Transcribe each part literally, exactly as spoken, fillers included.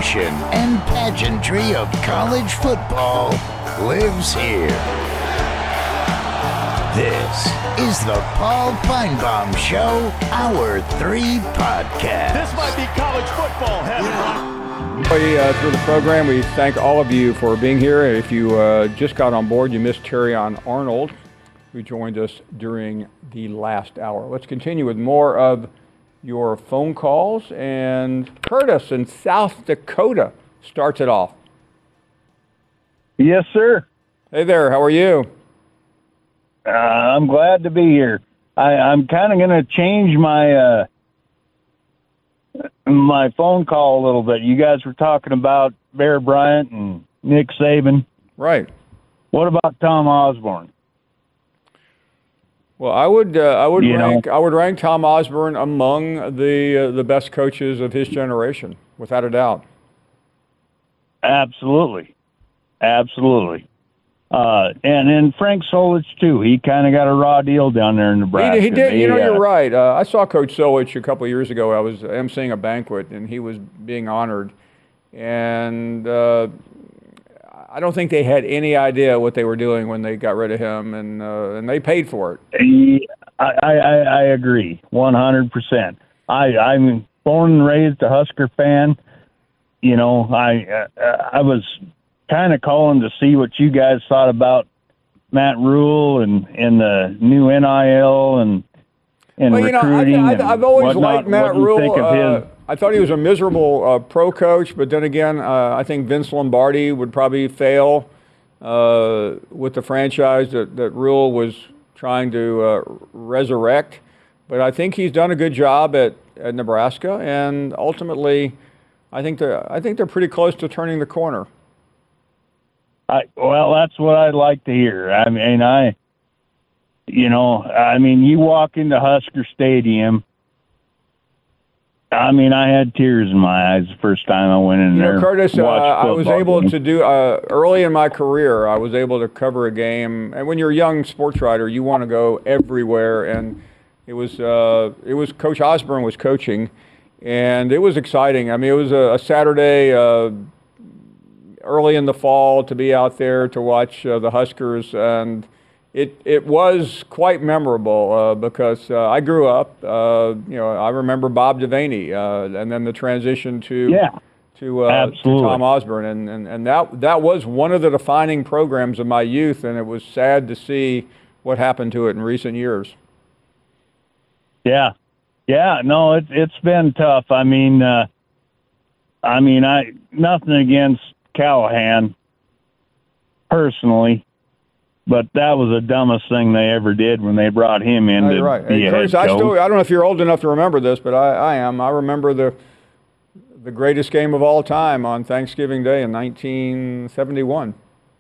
emotion and pageantry of college football lives here. This is the Paul Finebaum Show, Hour three podcast. This might be college football heaven. Uh, through the program, we thank all of you for being here. If you uh, just got on board, you missed Terrion Arnold, who joined us during the last hour. Let's continue with more of your phone calls, and Curtis in South Dakota starts it off. Yes, sir. Hey there, how are you? Uh, I'm glad to be here. I, I'm kind of going to change my uh, my phone call a little bit. You guys were talking about Bear Bryant and Nick Saban. Right. What about Tom Osborne? Well, I would uh, I would you rank know, I would rank Tom Osborne among the uh, the best coaches of his generation, without a doubt. Absolutely, absolutely. Uh, and then Frank Solich too. He kind of got a raw deal down there in Nebraska. He, he did. They, you know, uh, you're right. Uh, I saw Coach Solich a couple of years ago. I was emceeing a banquet, and he was being honored. And uh, I don't think they had any idea what they were doing when they got rid of him, and uh, and they paid for it. I, I, I agree, one hundred percent. I, I'm born and raised a Husker fan. You know, I uh, I was kind of calling to see what you guys thought about Matt Rule and, and the new N I L and and well, you recruiting. know, I've, I've, I've always whatnot. liked Matt What do you Rule. think of uh, his? I thought he was a miserable uh, pro coach, but then again, uh, I think Vince Lombardi would probably fail uh, with the franchise that, that Rule was trying to uh, resurrect. But I think he's done a good job at, at Nebraska, and ultimately, I think they're I think they're pretty close to turning the corner. I, well, that's what I'd like to hear. I mean, I, you know, I mean, you walk into Husker Stadium. I mean, I had tears in my eyes the first time I went in you there. You know, Curtis, uh, I was able game. to do, uh, early in my career, I was able to cover a game. And when you're a young sports writer, you want to go everywhere. And it was, uh, it was Coach Osborne was coaching, and it was exciting. I mean, it was a, a Saturday, uh, early in the fall, to be out there to watch uh, the Huskers, and it it was quite memorable uh, because uh, I grew up. Uh, you know, I remember Bob Devaney, uh, and then the transition to yeah, to, uh, to Tom Osborne, and, and and that that was one of the defining programs of my youth, and it was sad to see what happened to it in recent years. Yeah, yeah, no, it, it's been tough. I mean, uh, I mean, I nothing against Callahan personally, but that was the dumbest thing they ever did when they brought him in. No, to you're right. be Hey, a Curtis, head I coach. still I don't know if you're old enough to remember this, but I, I am. I remember the the greatest game of all time on Thanksgiving Day in nineteen seventy-one.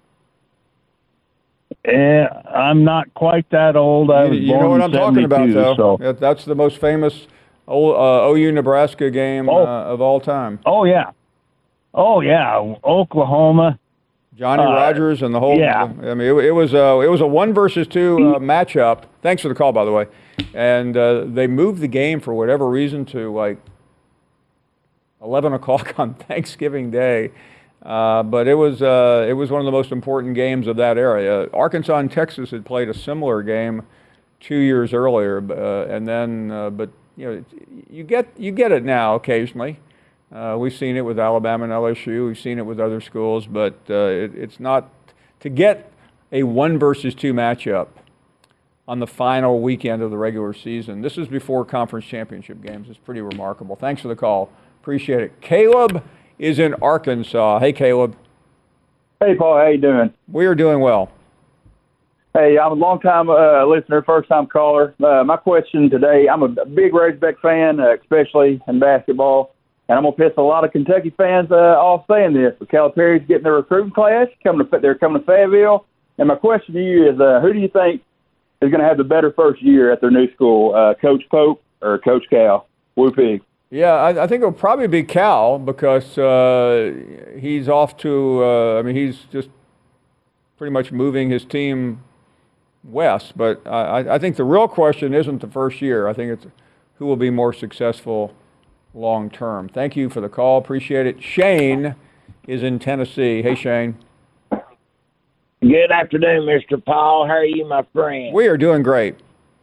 Eh, I'm not quite that old. I was You, you born know what in I'm talking about, though. So. That- That's the most famous o, uh, O U Nebraska game Oh. uh, of all time. Oh yeah, oh yeah, Oklahoma. Johnny Uh, Rogers and the whole. yeah. I mean, it, it was a it was a one versus two uh, matchup. Thanks for the call, by the way. And uh, they moved the game for whatever reason to like eleven o'clock on Thanksgiving Day. Uh, but it was uh, it was one of the most important games of that era. Uh, Arkansas and Texas had played a similar game two years earlier, uh, and then uh, but you know you get you get it now occasionally. Uh, we've seen it with Alabama and L S U. We've seen it with other schools, but uh, it, it's not to get a one versus two matchup on the final weekend of the regular season. This is before conference championship games. It's pretty remarkable. Thanks for the call. Appreciate it. Caleb is in Arkansas. Hey, Caleb. Hey, Paul. How you doing? We are doing well. Hey, I'm a long-time uh, listener, first-time caller. Uh, my question today, I'm a big Razorback fan, uh, especially in basketball, and I'm going to piss a lot of Kentucky fans uh, off saying this, but Calipari's getting their recruiting class. Coming to, they're coming to Fayetteville. And my question to you is, uh, who do you think is going to have the better first year at their new school, uh, Coach Pope or Coach Cal? Woo pig. Yeah, I, I think it'll probably be Cal because uh, he's off to, uh, I mean, he's just pretty much moving his team west. But I, I think the real question isn't the first year. I think it's who will be more successful long term. Thank you for the call. Appreciate it. Shane is in Tennessee. Hey, Shane. Good afternoon, Mister Paul. How are you, my friend? We are doing great.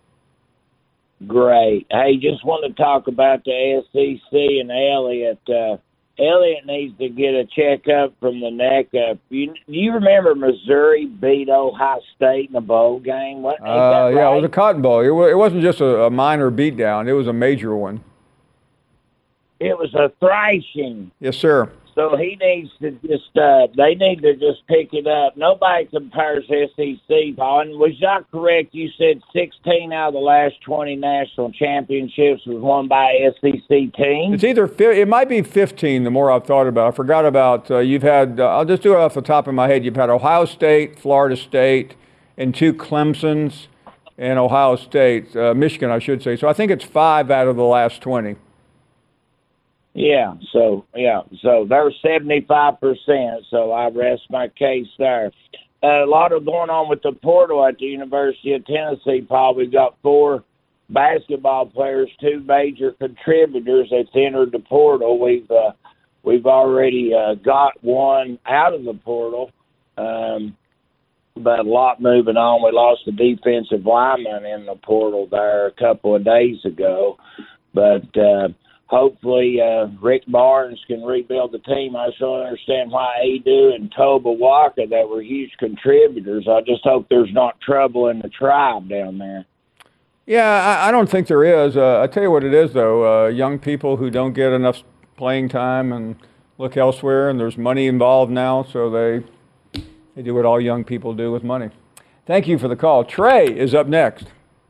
Great. Hey, just want to talk about the S E C and Elliott. Uh, Elliott needs to get a checkup from the neck up. You, do you remember Missouri beat Ohio State in the bowl game? What, Uh, yeah, right? it was a Cotton Bowl. It, wa- it wasn't just a, a minor beatdown. It was a major one. It was a thrashing. Yes, sir. So he needs to just, uh, they need to just pick it up. Nobody compares S E C, Paul. And was I correct? You said sixteen out of the last twenty national championships was won by S E C teams? It's either, fi- it might be fifteen the more I've thought about it. I forgot about, uh, you've had, uh, I'll just do it off the top of my head. You've had Ohio State, Florida State, and two Clemsons, and Ohio State, uh, Michigan, I should say. So I think it's five out of the last twenty. Yeah, so, yeah, so they're seventy-five percent, so I rest my case there. Uh, a lot of going on with the portal at the University of Tennessee, Paul. We've got four basketball players, two major contributors that's entered the portal. We've uh, we've already uh, got one out of the portal, um, but a lot moving on. We lost a defensive lineman in the portal there a couple of days ago, but uh, hopefully uh, Rick Barnes can rebuild the team. I just don't understand why Adu and Toba Waka, that were huge contributors. I just hope there's not trouble in the tribe down there. Yeah, I, I don't think there is. Uh, I tell you what it is, though. Uh, young people who don't get enough playing time and look elsewhere, and there's money involved now, so they they do what all young people do with money. Thank you for the call. Trey is up next.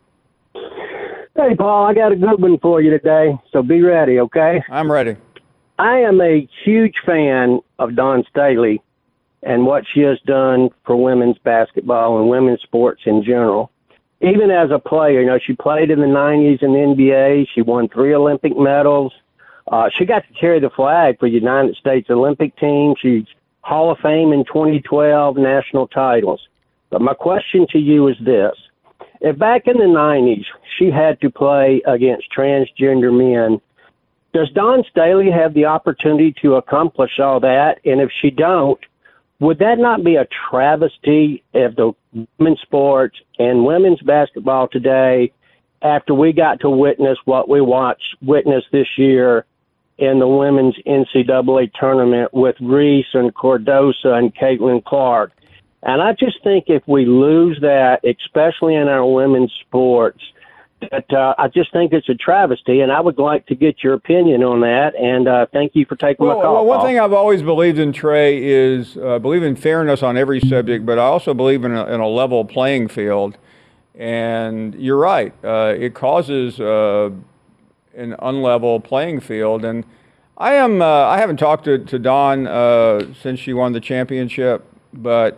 Hey, Paul, I got a good one for you today, so be ready, okay? I'm ready. I am a huge fan of Dawn Staley and what she has done for women's basketball and women's sports in general. Even as a player, you know, she played in the nineties in the N B A. She won three Olympic medals. Uh, she got to carry the flag for the United States Olympic team. She's Hall of Fame in twenty twelve, national titles. But my question to you is this. If back in the nineties she had to play against transgender men, does Dawn Staley have the opportunity to accomplish all that? And if she don't, would that not be a travesty of the women's sports and women's basketball today after we got to witness what we watched, witness this year in the women's N C double A tournament with Reese and Cordosa and Caitlin Clark? And I just think if we lose that, especially in our women's sports, that uh, I just think it's a travesty, and I would like to get your opinion on that. And uh, thank you for taking Well, my call. well one Paul. thing I've always believed in, Trey, is uh, believe in fairness on every subject, but I also believe in a, in a level playing field. And you're right. Uh, it causes uh, an unlevel playing field. And I am. Uh, I haven't talked to, to Dawn uh, since she won the championship, but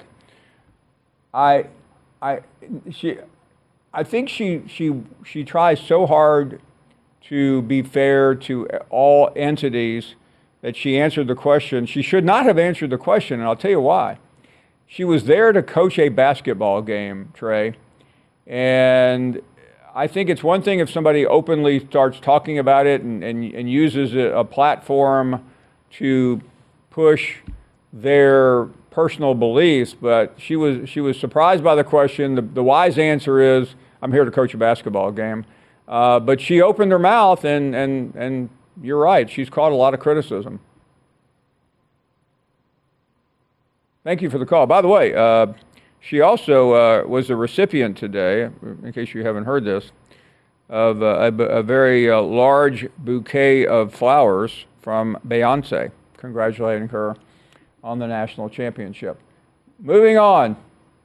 I, I, she, I think she she she tries so hard to be fair to all entities that she answered the question. She should not have answered the question, and I'll tell you why. She was there to coach a basketball game, Trey, and I think it's one thing if somebody openly starts talking about it and, and, and uses a platform to push their personal beliefs, but she was she was surprised by the question. The, the wise answer is, I'm here to coach a basketball game. Uh, but she opened her mouth, and, and, and you're right, she's caught a lot of criticism. Thank you for the call. By the way, uh, she also uh, was a recipient today, in case you haven't heard this, of a, a, a very uh, large bouquet of flowers from Beyonce, congratulating her on the national championship. Moving on.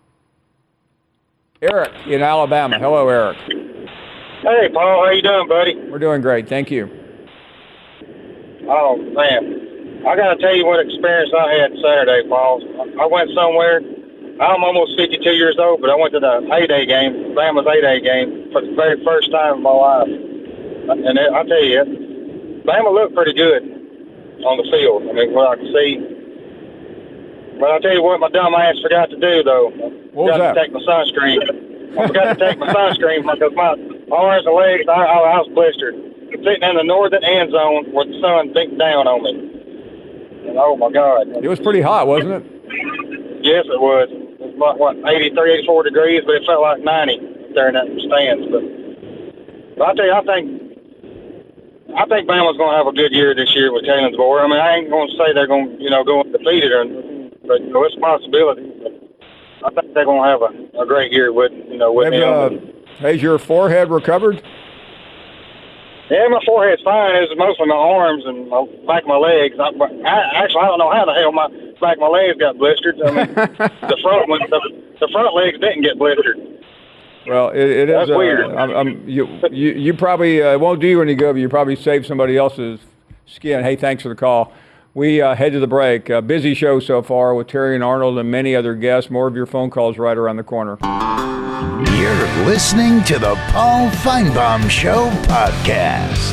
Eric in Alabama. Hello, Eric. Hey, Paul. How you doing, buddy? We're doing great. Thank you. Oh, man. I got to tell you what experience I had Saturday, Paul. I went somewhere. I'm almost fifty-two years old, but I went to the A-Day game, Bama's A-Day game, for the very first time in my life. And it, I'll tell you, Bama looked pretty good on the field. I mean, what I could see. But I'll tell you what my dumb ass forgot to do, though. What was I forgot that? to take my sunscreen. I forgot to take my sunscreen because my arms and legs, I, I was blistered. sitting in the northern end zone where the sun beat down on me. And, oh, my God. It was pretty hot, wasn't it? Yes, it was. It was like, what, eighty-three, eighty-four degrees, but it felt like ninety there in that stands. But, but I tell you, I think I think Bama's going to have a good year this year with Kalinsborough. I mean, I ain't going to say they're going to, you know, go undefeated, or, but you know, it's a possibility. But I think they're going to have a, a great year with, you know, with Have, him. uh, has your forehead recovered? Yeah, my forehead's fine. It's mostly my arms and my back of my legs. I, I, actually, I don't know how the hell my back of my legs got blistered. I mean, the front one, the, the front legs didn't get blistered. Well, it, it That's is. Uh, weird. I'm, I'm, you, you, you probably uh, it won't do you any good, but you probably saved somebody else's skin. Hey, thanks for the call. We uh, head to the break. Uh, busy show so far with Terry and Arnold and many other guests. More of your phone calls right around the corner. You're listening to the Paul Feinbaum Show podcast.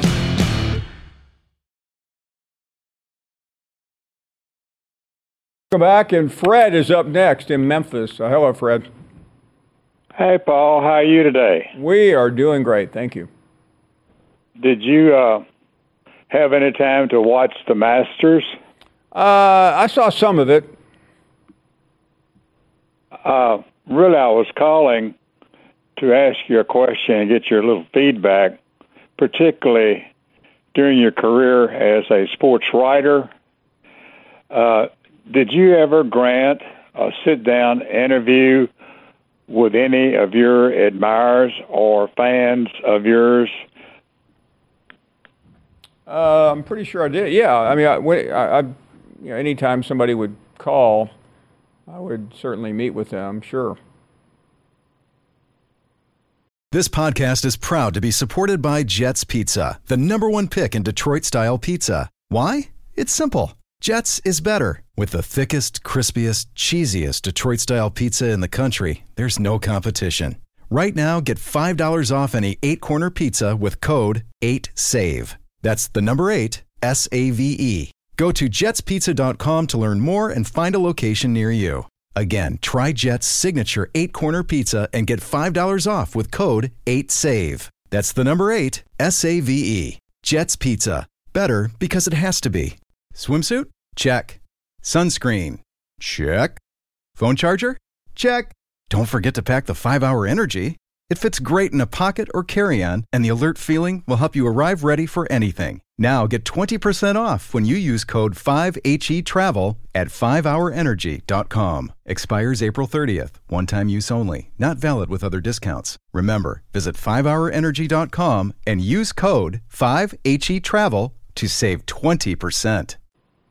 Welcome back, and Fred is up next in Memphis. Uh, hello, Fred. Hey, Paul. How are you today? We are doing great. Thank you. Did you uh, have any time to watch the Masters? Uh, I saw some of it. Uh, really, I was calling to ask you a question and get your little feedback, particularly during your career as a sports writer. Uh, did you ever grant a sit-down interview with any of your admirers or fans of yours? Uh, I'm pretty sure I did. Yeah, I mean, I, when, I, I, you know, anytime somebody would call, I would certainly meet with them. Sure. This podcast is proud to be supported by Jets Pizza, the number one pick in Detroit-style pizza. Why? It's simple. Jets is better. With the thickest, crispiest, cheesiest Detroit-style pizza in the country, there's no competition. Right now, get five dollars off any eight-corner pizza with code eight save. That's the number eight, S A V E. Go to jets pizza dot com to learn more and find a location near you. Again, try Jet's signature eight-corner pizza and get five dollars off with code eight save. That's the number eight, S A V E. Jet's Pizza. Better because it has to be. Swimsuit? Check. Sunscreen? Check. Phone charger? Check. Don't forget to pack the five hour Energy. It fits great in a pocket or carry-on, and the alert feeling will help you arrive ready for anything. Now get twenty percent off when you use code five H E travel at five hour energy dot com. Expires April thirtieth. One-time use only. Not valid with other discounts. Remember, visit five hour energy dot com and use code five H E travel to save twenty percent.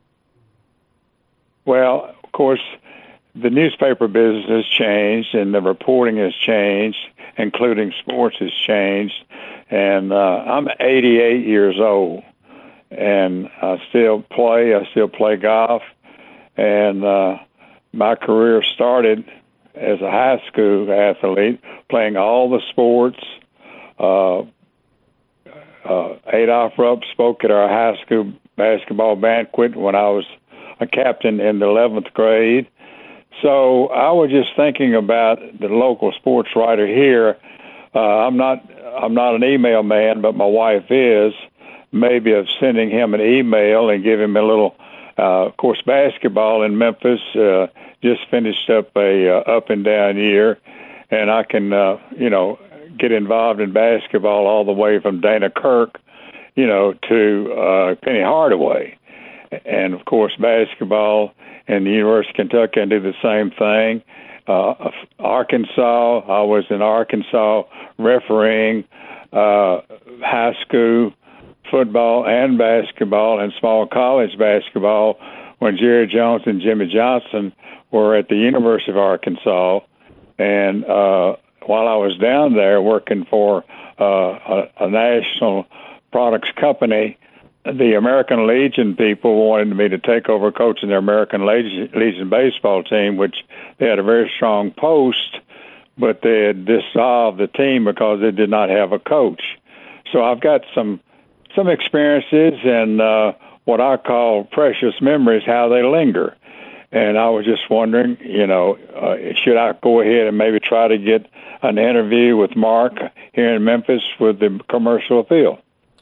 Well, of course, the newspaper business has changed and the reporting has changed, including sports has changed. And uh, I'm eighty-eight years old, and I still play. I still play golf. And uh, my career started as a high school athlete, playing all the sports. Uh, uh, Adolph Rupp spoke at our high school basketball banquet when I was a captain in the eleventh grade. So I was just thinking about the local sports writer here. Uh, I'm not I'm not an email man, but my wife is. Maybe of sending him an email and give him a little. Uh, of course, basketball in Memphis uh, just finished up a uh, up and down year, and I can uh, you know get involved in basketball all the way from Dana Kirk, you know, to uh, Penny Hardaway. And, of course, basketball and the University of Kentucky can do the same thing. Uh, Arkansas, I was in Arkansas refereeing uh, high school football and basketball and small college basketball when Jerry Jones and Jimmy Johnson were at the University of Arkansas. And uh, while I was down there working for uh, a, a national products company, the American Legion people wanted me to take over coaching their American Legion, Legion baseball team, which they had a very strong post, but they had dissolved the team because they did not have a coach. So I've got some some experiences and uh, what I call precious memories, how they linger. And I was just wondering, you know, uh, should I go ahead and maybe try to get an interview with Mark here in Memphis with the commercial appeal?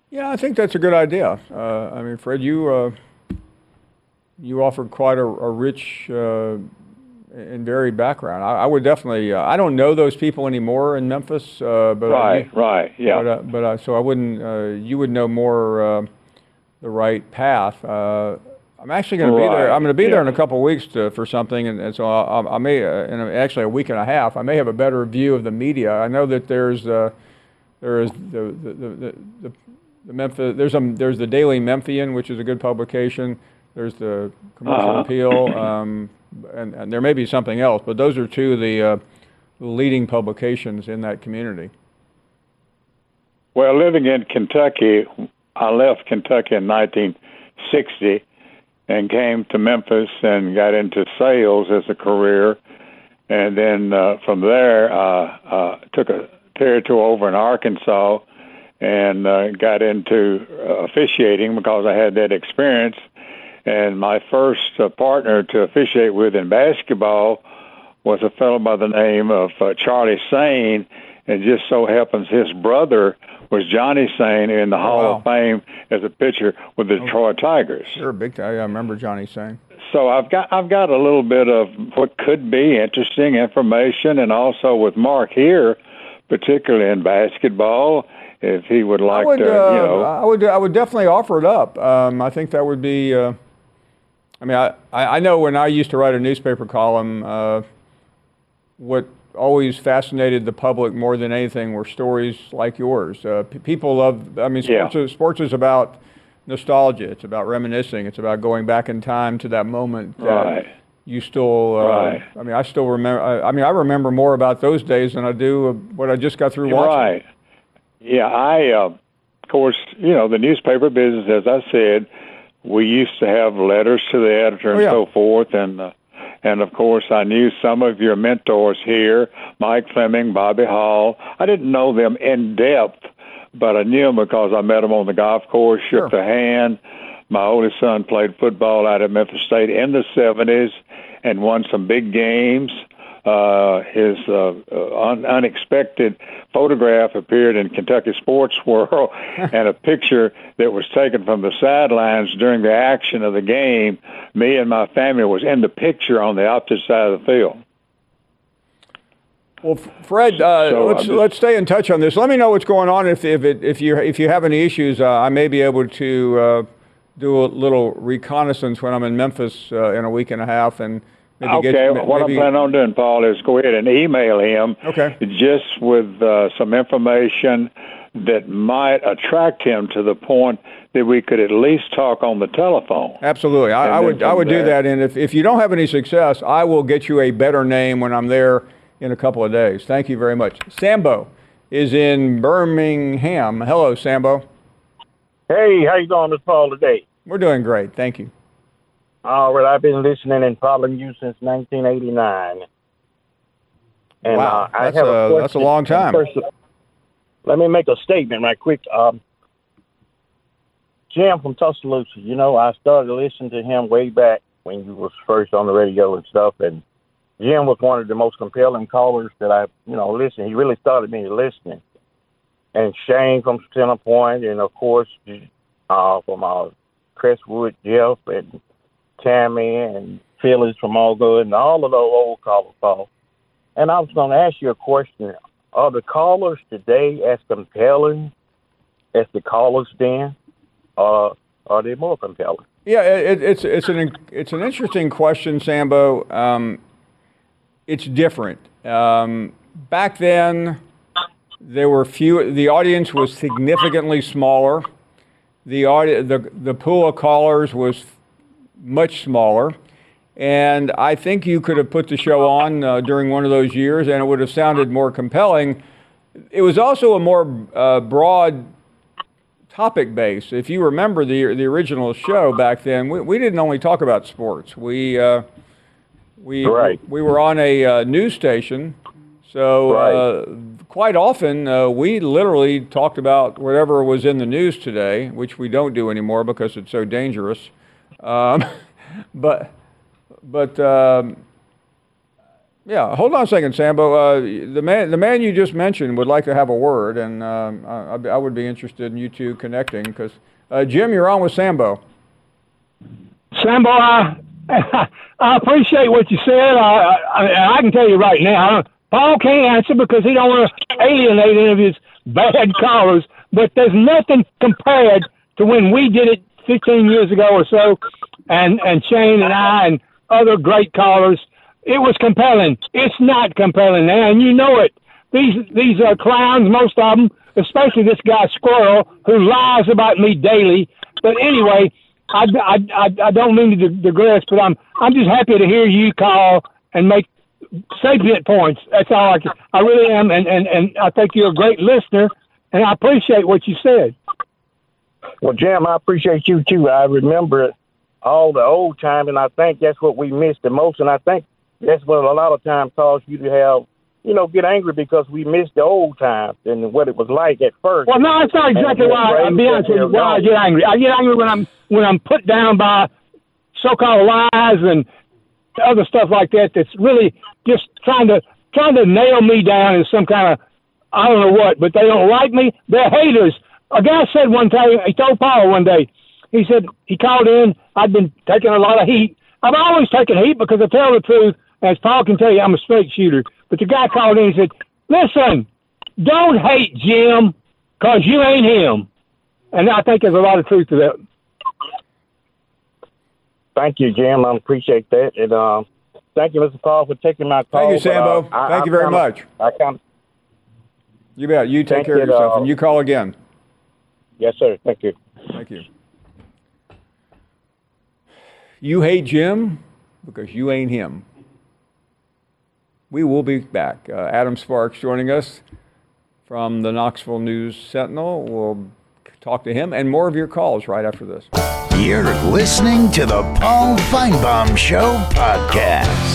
Yeah, I think that's a good idea. Uh, I mean, Fred, you uh, you offered quite a, a rich uh, and varied background. I, I would definitely. Uh, I don't know those people anymore in Memphis, uh, but right, you, right, yeah. But, uh, but uh, so I wouldn't. Uh, you would know more uh, the right path. Uh, I'm actually going to be there. I'm going to be yeah. there in a couple of weeks to, for something, and, and so I, I may, uh, in a, actually a week and a half, I may have a better view of the media. I know that there's uh, there is the the the, the, the The Memphis, there's a, there's the Daily Memphian, which is a good publication. There's the Commercial Uh-huh. Appeal, um, and, and there may be something else, but those are two of the uh, leading publications in that community. Well, living in Kentucky, I left Kentucky in nineteen sixty and came to Memphis and got into sales as a career. And then uh, from there, uh, uh, took a territory over in Arkansas and uh, got into uh, officiating because I had that experience. And my first uh, partner to officiate with in basketball was a fellow by the name of uh, Charlie Sane, and just so happens his brother was Johnny Sane in the Oh, Hall wow. of Fame as a pitcher with the Detroit Tigers. Sure, big time. I remember Johnny saying. So I've got I've got a little bit of what could be interesting information, and also with Mark here, particularly in basketball, if he would like I would, to, uh, you know. I would, I would definitely offer it up. Um, I think that would be. Uh, I mean, I, I know when I used to write a newspaper column, uh, what always fascinated the public more than anything were stories like yours. Uh, p- people love. I mean, sports, Yeah. is, sports is about nostalgia. It's about reminiscing. It's about going back in time to that moment that Right. you still. Uh, Right. I mean, I still remember. I, I mean, I remember more about those days than I do of what I just got through watching. Right. Yeah, I, uh, of course, you know, the newspaper business, as I said, we used to have letters to the editor and Oh, yeah. so forth, and uh, and of course I knew some of your mentors here, Mike Fleming, Bobby Hall. I didn't know them in depth, but I knew them because I met them on the golf course, shook Sure. their hand. My oldest son played football out at Memphis State in the seventies and won some big games. Uh, his uh, un- unexpected photograph appeared in Kentucky Sports World, and a picture that was taken from the sidelines during the action of the game. Me and my family was in the picture on the opposite side of the field. Well, F- Fred, uh, So, let's I'm just- let's stay in touch on this. Let me know what's going on. If if it, if you if you have any issues, uh, I may be able to uh, do a little reconnaissance when I'm in Memphis uh, in a week and a half, and maybe Okay, get what maybe, I'm planning on doing, Paul, is go ahead and email him Okay. just with uh, some information that might attract him to the point that we could at least talk on the telephone. Absolutely, I, And I then would I from would do there- that. And if if you don't have any success, I will get you a better name when I'm there in a couple of days. Thank you very much. Sambo is in Birmingham. Hello, Sambo. Hey, how you doing, Mister Paul, today? We're doing great. Thank you. All right, I've been listening and following you since nineteen eighty-nine. And, Wow, uh, I that's have a, a- question. that's a long time. First, let me make a statement right quick. Um, Jim from Tuscaloosa, you know, I started listening to him way back when he was first on the radio and stuff, and Jim was one of the most compelling callers that I, you know, listened. He really started me listening. And Shane from Center Point, and of course, uh, from uh, Crestwood, Jeff, and Tammy, and Phyllis from Allgood, and all of those old callers, Paul. And I was going to ask you a question. Are the callers today as compelling as the callers then? Or are they more compelling? Yeah, it, it's it's an it's an interesting question, Sambo. Um, it's different. Um, back then, there were few. The audience was significantly smaller. The audi- the the pool of callers was much smaller, and I think you could have put the show on uh, during one of those years, and it would have sounded more compelling. It was also a more uh, broad topic base. If you remember the the original show back then, we, we didn't only talk about sports. We uh, we Right. we were on a uh, news station, so uh, quite often uh, we literally talked about whatever was in the news today, which we don't do anymore because it's so dangerous. Um, but but um, Yeah, hold on a second, Sambo. Uh, the man, the man you just mentioned would like to have a word, and um, I, I would be interested in you two connecting because uh, Jim, you're on with Sambo. Sambo, I, I appreciate what you said. I, I, I can tell you right now, Paul can't answer because he don't want to alienate any of his bad callers. But there's nothing compared to when we did it fifteen years ago or so, and and Shane and I and other great callers. It was compelling. It's not compelling now, and you know it. These these are clowns, most of them, especially this guy Squirrel, who lies about me daily. But anyway, I, I, I, I don't mean to digress, but I'm I'm just happy to hear you call and make sapient points. That's all I can. I really am, and, and, and I think you're a great listener, and I appreciate what you said. Well, Jim, I appreciate you, too. I remember all the old time, and I think that's what we missed the most, and I think that's what a lot of times caused you to have, you know, get angry because we missed the old times and what it was like at first. Well, no, that's not exactly why. I'll be honest with you. Why I get angry. I get angry when I'm when I'm put down by so-called lies and other stuff like that. That's really just trying to trying to nail me down in some kind of I don't know what. But they don't like me. They're haters. A guy said one time. He told Paul one day. He said he called in. I'd been taking a lot of heat. I've always taken heat because I tell the truth. As Paul can tell you, I'm a straight shooter. But the guy called in and said, listen, don't hate Jim because you ain't him. And I think there's a lot of truth to that. Thank you, Jim. I appreciate that. And um, thank you, Mister Paul, for taking my call. Thank you, Sambo. But, uh, thank I, you very kinda, much. I kinda, you bet. You take care it, of yourself, uh, and you call again. Yes, sir. Thank you. Thank you. You hate Jim because you ain't him. We will be back. Uh, Adam Sparks joining us from the Knoxville News Sentinel. We'll talk to him and more of your calls right after this. You're listening to the Paul Feinbaum Show podcast.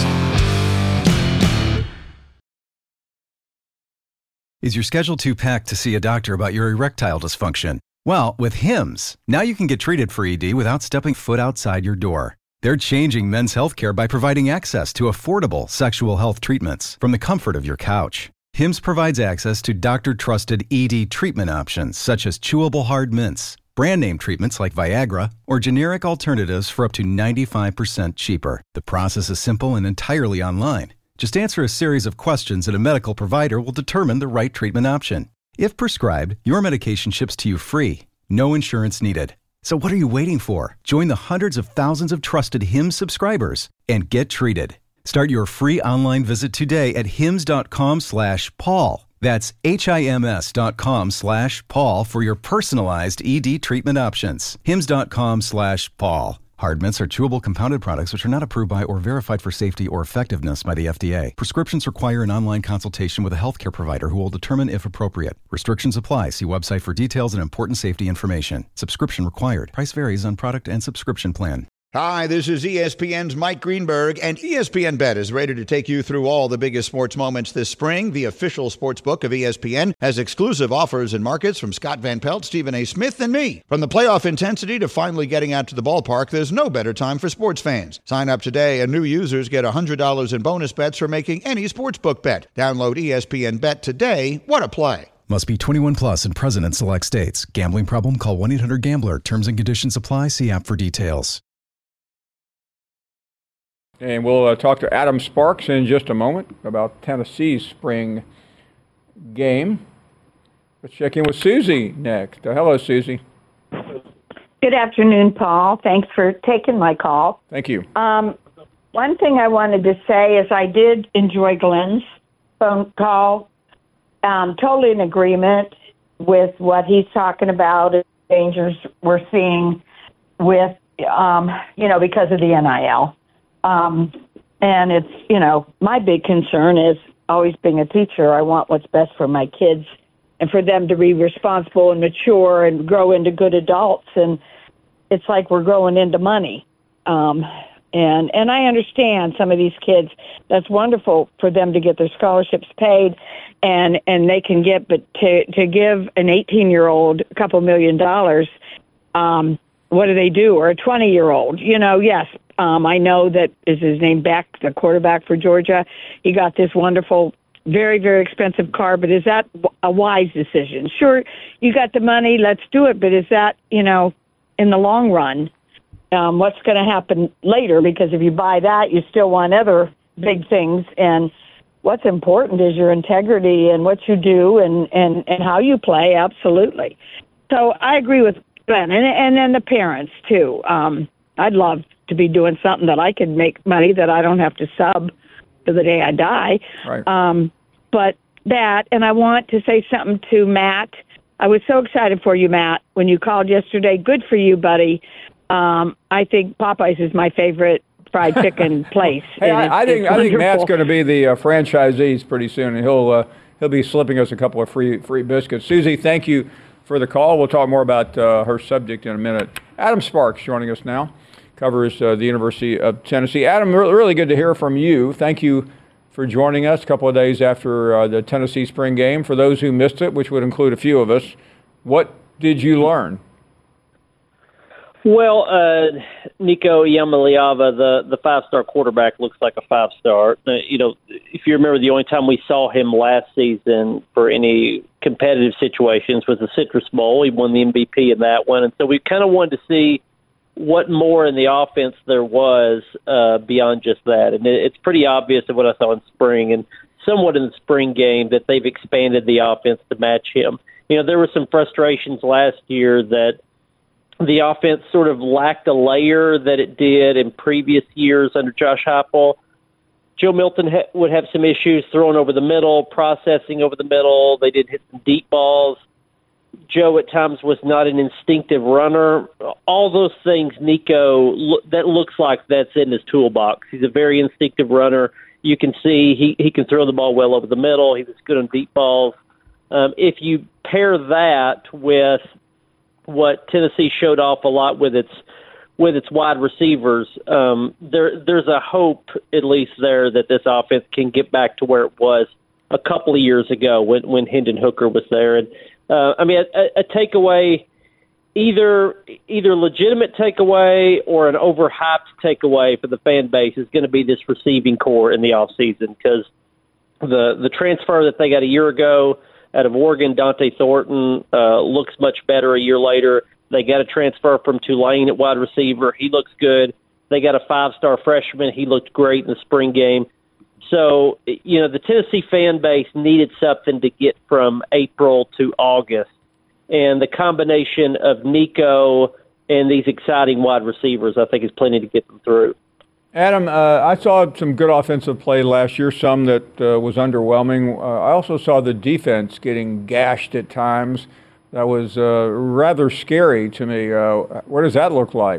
Is your schedule too packed to see a doctor about your erectile dysfunction? Well, with Hims, now you can get treated for E D without stepping foot outside your door. They're changing men's healthcare by providing access to affordable sexual health treatments from the comfort of your couch. Hims provides access to doctor-trusted E D treatment options such as chewable hard mints, brand name treatments like Viagra, or generic alternatives for up to ninety-five percent cheaper. The process is simple and entirely online. Just answer a series of questions and a medical provider will determine the right treatment option. If prescribed, your medication ships to you free. No insurance needed. So what are you waiting for? Join the hundreds of thousands of trusted Hims subscribers and get treated. Start your free online visit today at hims.com slash Paul. That's H-I-M-S dot com slash Paul for your personalized E D treatment options. Hims.com slash Paul. Hard mints are chewable compounded products which are not approved by or verified for safety or effectiveness by the F D A. Prescriptions require an online consultation with a healthcare provider who will determine if appropriate. Restrictions apply. See website for details and important safety information. Subscription required. Price varies on product and subscription plan. Hi, this is E S P N's Mike Greenberg, and E S P N Bet is ready to take you through all the biggest sports moments this spring. The official sports book of E S P N has exclusive offers and markets from Scott Van Pelt, Stephen A. Smith, and me. From the playoff intensity to finally getting out to the ballpark, there's no better time for sports fans. Sign up today, and new users get one hundred dollars in bonus bets for making any sportsbook bet. Download E S P N Bet today. What a play. Must be twenty-one plus and present in select states. Gambling problem? Call one eight hundred gambler. Terms and conditions apply. See app for details. And we'll uh, talk to Adam Sparks in just a moment about Tennessee's spring game. Let's check in with Susie next. Uh, hello, Susie. Good afternoon, Paul. Thanks for taking my call. Thank you. Um, one thing I wanted to say is I did enjoy Glenn's phone call. Um, totally in agreement with what he's talking about, and dangers we're seeing with, um, you know, because of the N I L. Um, and it's, you know, my big concern is always being a teacher. I want what's best for my kids and for them to be responsible and mature and grow into good adults. And it's like we're growing into money. Um, and, and I understand some of these kids, that's wonderful for them to get their scholarships paid and, and they can get, but to, to give an eighteen year old a couple million dollars, um, what do they do? Or a twenty year old, you know, yes, Um, I know that is his name Beck, the quarterback for Georgia. He got this wonderful, very, very expensive car, but is that a wise decision? Sure, you got the money, let's do it, but is that, you know, in the long run, um, what's going to happen later? Because if you buy that, you still want other big things, and what's important is your integrity and what you do and, and, and how you play, absolutely. So I agree with Glenn, and, and then the parents, too. Um, I'd love to be doing something that I could make money that I don't have to sub to the day I die. Right. Um, but that, and I want to say something to Matt. I was so excited for you, Matt, when you called yesterday. Good for you, buddy. Um, I think Popeyes is my favorite fried chicken place. Hey, I, I think I think Matt's wonderful. going to be the uh, franchisees pretty soon, and he'll uh, he'll be slipping us a couple of free free biscuits. Susie, thank you for the call. We'll talk more about uh, her subject in a minute. Adam Sparks joining us now, covers uh, the University of Tennessee. Adam, really, really good to hear from you. Thank you for joining us a couple of days after uh, the Tennessee spring game. For those who missed it, which would include a few of us, what did you learn? Well, uh, Nico Iamaleava, the, the five-star quarterback, looks like a five-star. Uh, you know, if you remember, the only time we saw him last season for any competitive situations was the Citrus Bowl. He won the M V P in that one. And so we kind of wanted to see what more in the offense there was uh, beyond just that. And it, it's pretty obvious of what I saw in spring and somewhat in the spring game that they've expanded the offense to match him. You know, there were some frustrations last year that the offense sort of lacked a layer that it did in previous years under Josh Heupel. Joe Milton ha- would have some issues throwing over the middle, processing over the middle. They did hit some deep balls. Joe at times was not an instinctive runner. All those things, Nico, lo- that looks like that's in his toolbox. He's a very instinctive runner. You can see he, he can throw the ball well over the middle. He was good on deep balls. Um, if you pair that with what Tennessee showed off a lot with its with its wide receivers, um, there there's a hope at least there that this offense can get back to where it was a couple of years ago when when Hendon Hooker was there. And uh, I mean, a, a takeaway, either either legitimate takeaway or an overhyped takeaway for the fan base is going to be this receiving core in the offseason, because the the transfer that they got a year ago out of Oregon, Dante Thornton, uh, looks much better a year later. They got a transfer from Tulane at wide receiver. He looks good. They got a five-star freshman. He looked great in the spring game. So, you know, the Tennessee fan base needed something to get from April to August. And the combination of Nico and these exciting wide receivers, I think, is plenty to get them through. Adam, uh, I saw some good offensive play last year, some that uh, was underwhelming. Uh, I also saw the defense getting gashed at times. That was uh, rather scary to me. Uh, what does that look like?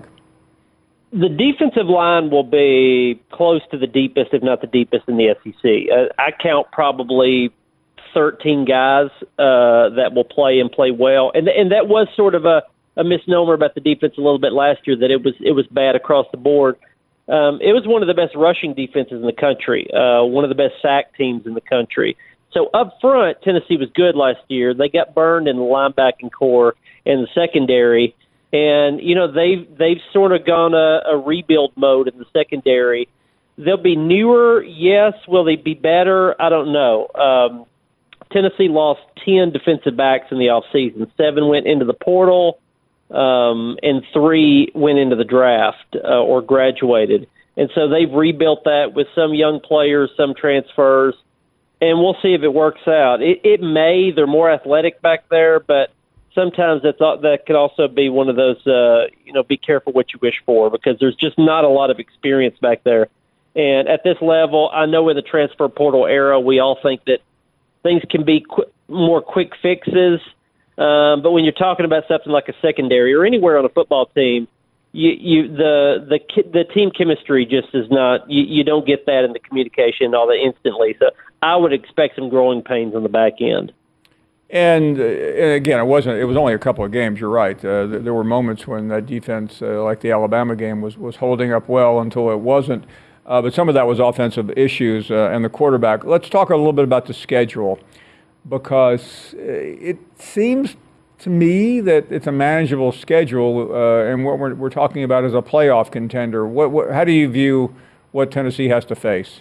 The defensive line will be close to the deepest, if not the deepest, in the S E C. Uh, I count probably thirteen guys uh, that will play and play well. And and that was sort of a, a misnomer about the defense a little bit last year, that it was it was bad across the board. Um, it was one of the best rushing defenses in the country, uh, one of the best sack teams in the country. So up front, Tennessee was good last year. They got burned in the linebacking core and the secondary. And, you know, they've, they've sort of gone a, a rebuild mode in the secondary. They'll be newer, yes. Will they be better? I don't know. Um, Tennessee lost ten defensive backs in the offseason. Seven went into the portal. Um, and three went into the draft uh, or graduated. And so they've rebuilt that with some young players, some transfers, and we'll see if it works out. It, it may. They're more athletic back there, but sometimes that's, that could also be one of those, uh, you know, be careful what you wish for, because there's just not a lot of experience back there. And at this level, I know in the transfer portal era, we all think that things can be qu- more quick fixes. Um, but when you're talking about something like a secondary or anywhere on a football team, you, you the the the team chemistry just is not. You, you don't get that in the communication all that instantly. So I would expect some growing pains on the back end. And, uh, and again, it wasn't. It was only a couple of games. You're right. Uh, th- there were moments when that defense, uh, like the Alabama game, was was holding up well until it wasn't. Uh, but some of that was offensive issues uh, and the quarterback. Let's talk a little bit about the schedule, because it seems to me that it's a manageable schedule, uh, and what we're, we're talking about is a playoff contender. What, what, how do you view what Tennessee has to face?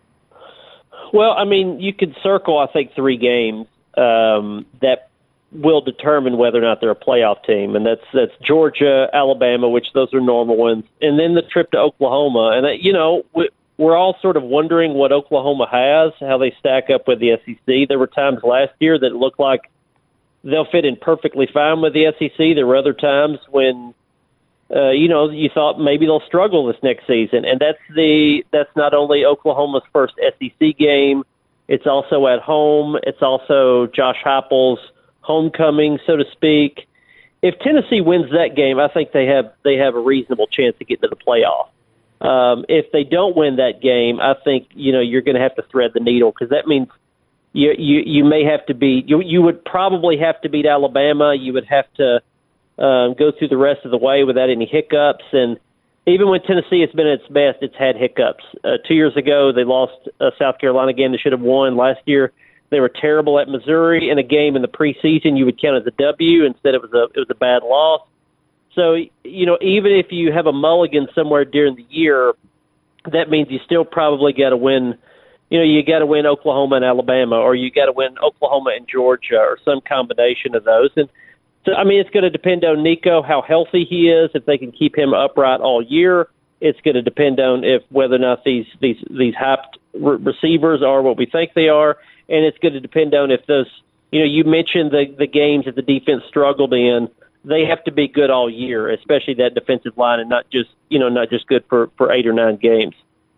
Well, I mean, you could circle, I think, three games um, that will determine whether or not they're a playoff team, and that's that's Georgia, Alabama, which those are normal ones, and then the trip to Oklahoma. And, uh, you know, we, we're all sort of wondering what Oklahoma has, how they stack up with the S E C. There were times last year that looked like they'll fit in perfectly fine with the S E C. There were other times when, uh, you know, you thought maybe they'll struggle this next season. And that's the that's not only Oklahoma's first S E C game, it's also at home. It's also Josh Heupel's homecoming, so to speak. If Tennessee wins that game, I think they have they have a reasonable chance to get to the playoff. Um, if they don't win that game, I think, you know, you're going to have to thread the needle, because that means you, you you may have to beat you you would probably have to beat Alabama. You would have to um, go through the rest of the way without any hiccups. And even when Tennessee has been at its best, it's had hiccups. Uh, two years ago, they lost a South Carolina game they should have won. Last year, they were terrible at Missouri in a game in the preseason you would count as a W. Instead, it was a it was a bad loss. So, you know, even if you have a mulligan somewhere during the year, that means you still probably got to win. You know, you got to win Oklahoma and Alabama, or you got to win Oklahoma and Georgia, or some combination of those. And so, I mean, it's going to depend on Nico, how healthy he is, if they can keep him upright all year. It's going to depend on if whether or not these these these hyped re- receivers are what we think they are, and it's going to depend on if those. You know, you mentioned the the games that the defense struggled in. They have to be good all year, especially that defensive line, and not just you know not just good for, for eight or nine games.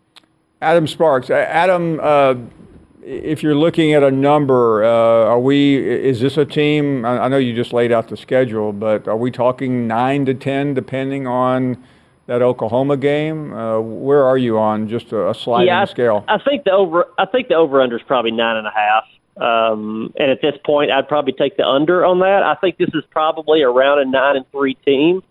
Adam Sparks, Adam, uh, if you're looking at a number, uh, are we? Is this a team? I know you just laid out the schedule, but are we talking nine to ten, depending on that Oklahoma game? Uh, where are you on just a, a sliding yeah, I, scale? I think the over. I think the over under is probably nine and a half. Um, and at this point, I'd probably take the under on that. I think this is probably around a nine and three team.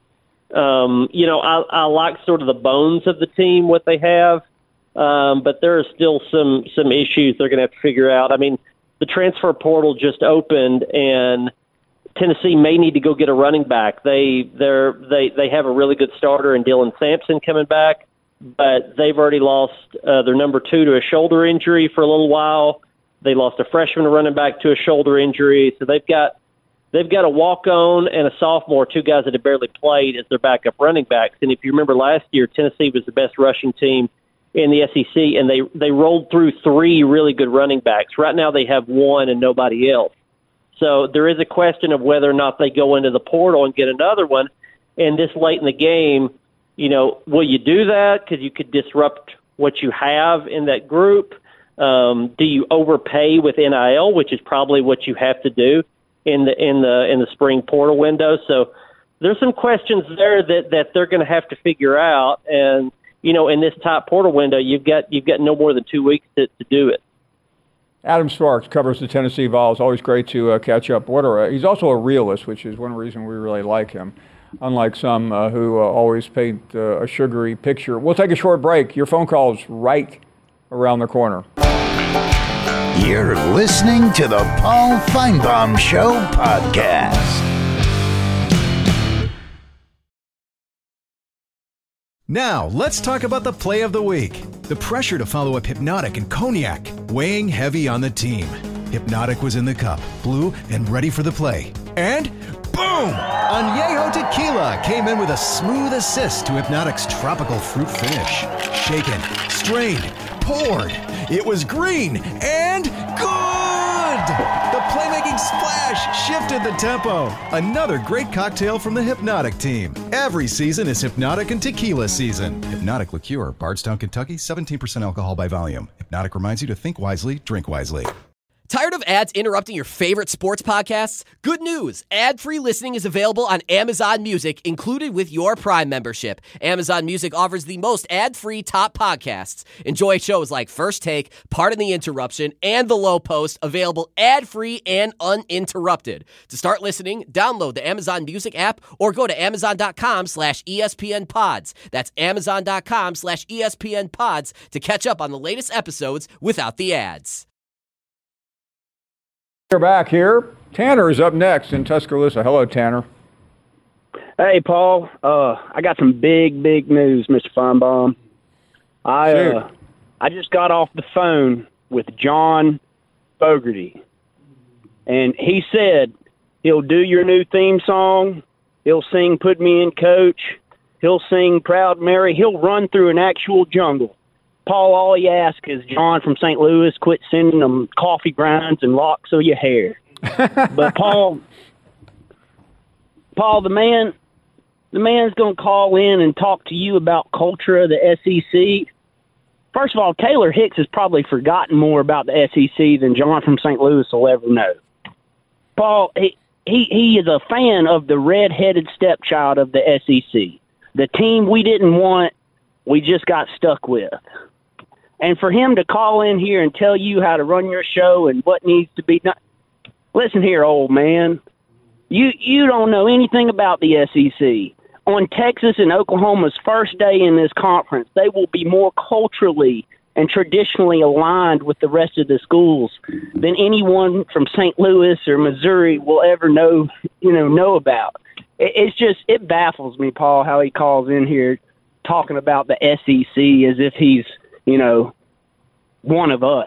Um, you know, I, I like sort of the bones of the team, what they have, um, but there are still some some issues they're going to have to figure out. I mean, the transfer portal just opened, and Tennessee may need to go get a running back. They they're they they have a really good starter in Dylan Sampson coming back, but they've already lost uh, their number two to a shoulder injury for a little while. They lost a freshman running back to a shoulder injury, so they've got they've got a walk-on and a sophomore, two guys that have barely played as their backup running backs. And if you remember last year, Tennessee was the best rushing team in the S E C, and they they rolled through three really good running backs. Right now, they have one and nobody else. So there is a question of whether or not they go into the portal and get another one. And this late in the game, you know, will you do that? Because you could disrupt what you have in that group. Um, do you overpay with N I L, which is probably what you have to do in the in the in the spring portal window? So there's some questions there that, that they're going to have to figure out. And you know, in this top portal window, you've got you've got no more than two weeks to, to do it. Adam Sparks covers the Tennessee Vols. Always great to uh, catch up. What are, he's also a realist, which is one reason we really like him, unlike some uh, who uh, always paint uh, a sugary picture. We'll take a short break. Your phone call is right around the corner. You're listening to the Paul Feinbaum Show podcast. Now, let's talk about the play of the week. The pressure to follow up Hypnotic and Cognac, weighing heavy on the team. Hypnotic was in the cup, blue, and ready for the play. And boom! Añejo Tequila came in with a smooth assist to Hypnotic's tropical fruit finish. Shaken, strained, poured. It was green and good! The playmaking splash shifted the tempo. Another great cocktail from the Hypnotic team. Every season is Hypnotic and Tequila season. Hypnotic Liqueur, Bardstown, Kentucky, seventeen percent alcohol by volume. Hypnotic reminds you to think wisely, drink wisely. Tired of ads interrupting your favorite sports podcasts? Good news! Ad-free listening is available on Amazon Music, included with your Prime membership. Amazon Music offers the most ad-free top podcasts. Enjoy shows like First Take, Pardon the Interruption, and The Low Post, available ad-free and uninterrupted. To start listening, download the Amazon Music app or go to amazon.com slash ESPN pods. That's amazon.com slash ESPN pods to catch up on the latest episodes without the ads. We're back here. Tanner is up next in Tuscaloosa. Hello, Tanner. Hey, Paul. Uh, I got some big, big news, Mister Feinbaum. I uh, I just got off the phone with John Fogerty, and he said he'll do your new theme song. He'll sing "Put Me in, Coach." He'll sing "Proud Mary." He'll run through an actual jungle. Paul, all he asks is John from Saint Louis quit sending them coffee grinds and locks of your hair. But Paul, Paul, the man, the man's going to call in and talk to you about culture of the S E C. First of all, Taylor Hicks has probably forgotten more about the S E C than John from Saint Louis will ever know. Paul, he he, he is a fan of the red-headed stepchild of the S E C, the team we didn't want, we just got stuck with. And for him to call in here and tell you how to run your show and what needs to be done, listen here, old man. You you don't know anything about the S E C. On Texas and Oklahoma's first day in this conference, they will be more culturally and traditionally aligned with the rest of the schools than anyone from Saint Louis or Missouri will ever know, you know, know about. It, it's just, it baffles me, Paul, how he calls in here talking about the S E C as if he's, you know, one of us.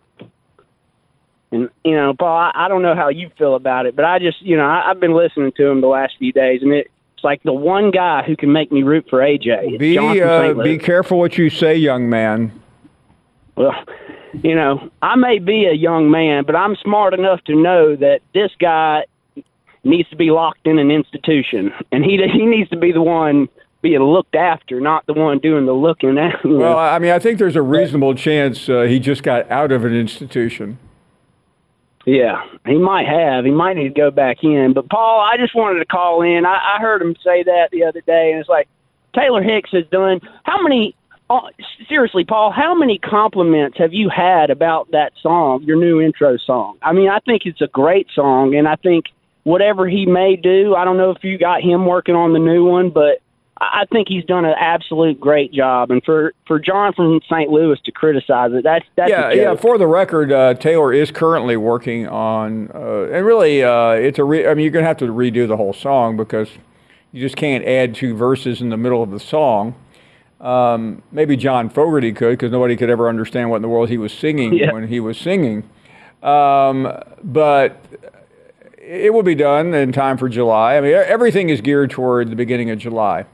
And, you know, Paul, I, I don't know how you feel about it, but I just, you know, I, I've been listening to him the last few days, and it, it's like the one guy who can make me root for A J. Be uh, be careful what you say, young man. Well, you know, I may be a young man, but I'm smart enough to know that this guy needs to be locked in an institution, and he he needs to be the one being looked after, not the one doing the looking at. You know. Well, I mean, I think there's a reasonable chance uh, he just got out of an institution. Yeah, he might have. He might need to go back in. But, Paul, I just wanted to call in. I, I heard him say that the other day, and it's like, Taylor Hicks has done – how many uh, – seriously, Paul, how many compliments have you had about that song, your new intro song? I mean, I think it's a great song, and I think whatever he may do, I don't know if you got him working on the new one, but I think he's done an absolute great job. And for, for John from Saint Louis to criticize it, that's that's yeah, a joke. yeah. For the record, uh, Taylor is currently working on, uh, and really, uh, it's a. Re- I mean, you're gonna have to redo the whole song because you just can't add two verses in the middle of the song. Um, maybe John Fogerty could, because nobody could ever understand what in the world he was singing yeah. when he was singing. Um, but it will be done in time for July. I mean, everything is geared toward the beginning of July.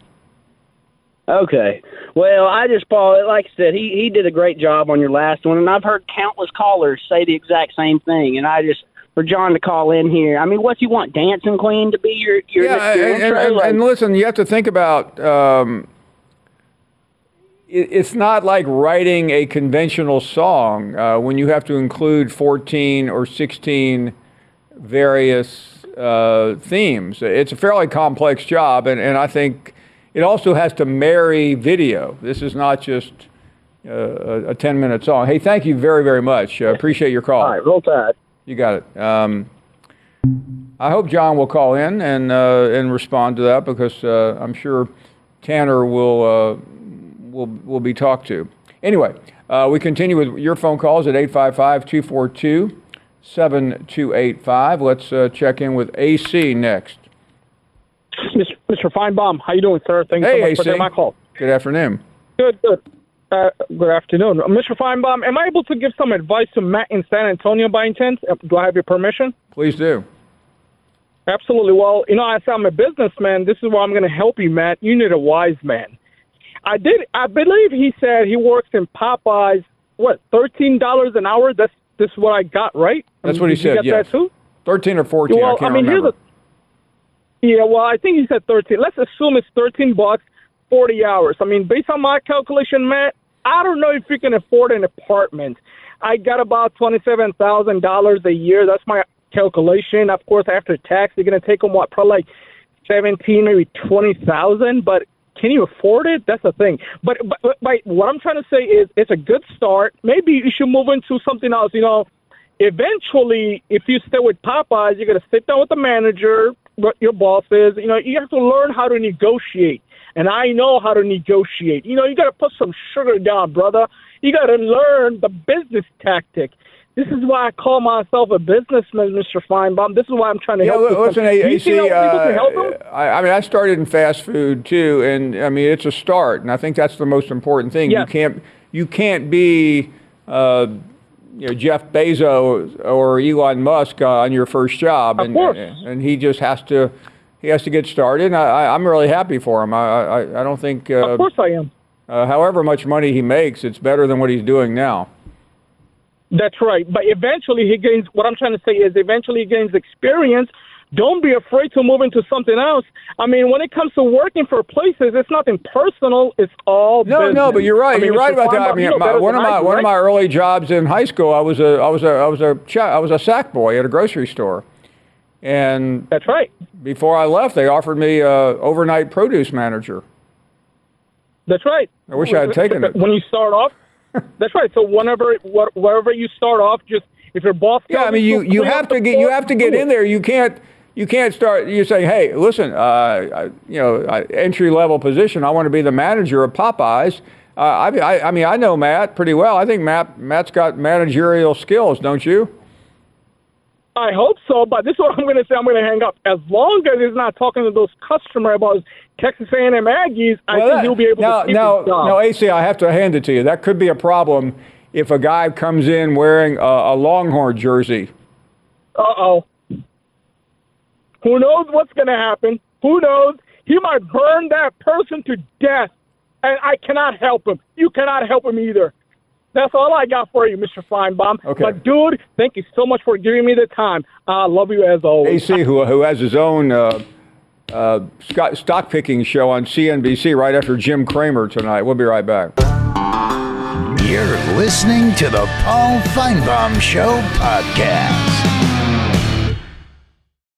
Okay. Well, I just, Paul, like I said, he, he did a great job on your last one, and I've heard countless callers say the exact same thing, and I just, for John to call in here, I mean, what you want, Dancing Queen to be your, your, yeah, your and, intro? And, like, and listen, you have to think about, um, it, it's not like writing a conventional song uh, when you have to include fourteen or sixteen various uh, themes. It's a fairly complex job, and, and I think it also has to marry video. This is not just uh, a ten-minute song. Hey, thank you very, very much. Uh, appreciate your call. All right, roll tide. You got it. Um, I hope John will call in and uh, and respond to that because uh, I'm sure Tanner will uh, will will be talked to. Anyway, uh, we continue with your phone calls at eight five five, two four two, seven two eight five. Let's uh, check in with A C next. Mister Feinbaum, how you doing, sir? Thanks hey, so much A C. for taking my call. Good afternoon. Good, good. Uh, good afternoon. Mister Feinbaum, am I able to give some advice to Matt in San Antonio by any chance? Do I have your permission? Please do. Absolutely. Well, you know, as I'm a businessman, this is where I'm going to help you, Matt. You need a wise man. I did. I believe he said he works in Popeyes, what, thirteen dollars an hour? That's this is what I got, right? That's I mean, what he did said, you get yes. that too? thirteen or fourteen, well, I can't I mean, remember. Here's a, yeah, well, I think he said thirteen. Let's assume it's thirteen bucks, forty hours. I mean, based on my calculation, Matt, I don't know if you can afford an apartment. I got about twenty-seven thousand dollars a year. That's my calculation. Of course, after tax, you're going to take them, what, probably like seventeen, maybe twenty thousand. But can you afford it? That's the thing. But, but, but what I'm trying to say is it's a good start. Maybe you should move into something else. You know, eventually, if you stay with Popeyes, you're going to sit down with the manager, what your boss is. You know, you have to learn how to negotiate. And I know how to negotiate. You know, you got to put some sugar down, brother. You got to learn the business tactic. This is why I call myself a businessman, Mister Feinbaum. This is why I'm trying to Yeah, help li- listen, people. A- Do you AC, see how people uh, can help them? I, I mean, I started in fast food too, and I mean, it's a start, and I think that's the most important thing. Yeah. You can't, you can't be, uh, you know, Jeff Bezos or Elon Musk uh, on your first job, Of and, course. and he just has to, he has to get started. And I, I, I'm really happy for him. I, I, I don't think, uh, Of course I am. uh, however much money he makes, it's better than what he's doing now. That's right. But eventually he gains, what I'm trying to say is eventually he gains experience. Don't be afraid to move into something else. I mean, when it comes to working for places, it's nothing personal. It's all No, business. no, but you're right. I mean, you're right Mister about that. I Feinbaum, you mean, know my, better one of than I my do, one of right? my early jobs in high school, I was a I was a I was a cha- I was a sack boy at a grocery store, and that's right. Before I left, they offered me a overnight produce manager. That's right. I wish I had taken it. When you start off, that's right. So whenever, wh- wherever you start off, just if your boss. Yeah, I mean, you, you have to get you have to get in there. You can't you can't start. You say, hey, listen, uh, I, you know, I, entry level position. I want to be the manager of Popeyes. Uh, I, I I mean, I know Matt pretty well. I think Matt Matt's got managerial skills, don't you? I hope so, but this is what I'm going to say. I'm going to hang up. As long as he's not talking to those customers about Texas A and M Aggies, I Well, think that- he'll be able now, to keep now, his job. now, A C, I have to hand it to you. That could be a problem if a guy comes in wearing a, a Longhorn jersey. Uh-oh. Who knows what's going to happen? Who knows? He might burn that person to death, and I cannot help him. You cannot help him either. That's all I got for you, Mister Feinbaum. Okay. But, dude, thank you so much for giving me the time. I love you as always. A C, who, who has his own uh, uh, stock, stock picking show on C N B C right after Jim Cramer tonight. We'll be right back. You're listening to the Paul Feinbaum Show podcast.